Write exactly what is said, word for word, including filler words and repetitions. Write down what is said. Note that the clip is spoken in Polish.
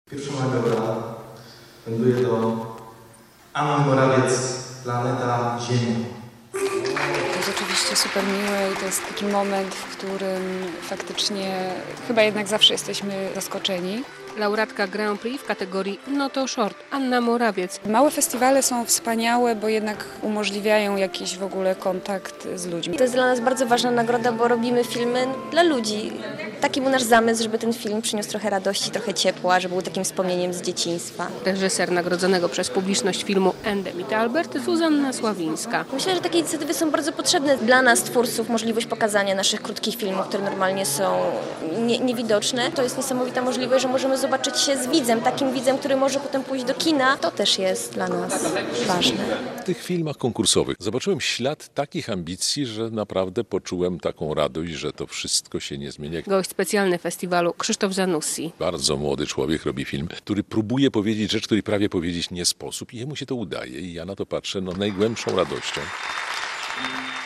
Pierwsza nagroda wędruje do Anny Morawiec, Planeta Ziemia. To jest oczywiście super miłe i to jest taki moment, w którym faktycznie chyba jednak zawsze jesteśmy zaskoczeni. Laureatka Grand Prix w kategorii No to Short, Anna Morawiec. Małe festiwale są wspaniałe, bo jednak umożliwiają jakiś w ogóle kontakt z ludźmi. To jest dla nas bardzo ważna nagroda, bo robimy filmy dla ludzi. Taki był nasz zamysł, żeby ten film przyniósł trochę radości, trochę ciepła, żeby był takim wspomnieniem z dzieciństwa. Reżyser nagrodzonego przez publiczność filmu Endemit Albert, Zuzanna Sławińska. Myślę, że takie inicjatywy są bardzo potrzebne dla nas, twórców, możliwość pokazania naszych krótkich filmów, które normalnie są nie, niewidoczne. To jest niesamowita możliwość, że możemy zobaczyć się z widzem, takim widzem, który może potem pójść do kina. To też jest dla nas ważne. W tych filmach konkursowych zobaczyłem ślad takich ambicji, że naprawdę poczułem taką radość, że to wszystko się nie zmienia. Gość specjalny festiwalu Krzysztof Zanussi. Bardzo młody człowiek robi film, który próbuje powiedzieć rzecz, której prawie powiedzieć nie sposób i jemu się to udaje i ja na to patrzę no, najgłębszą radością.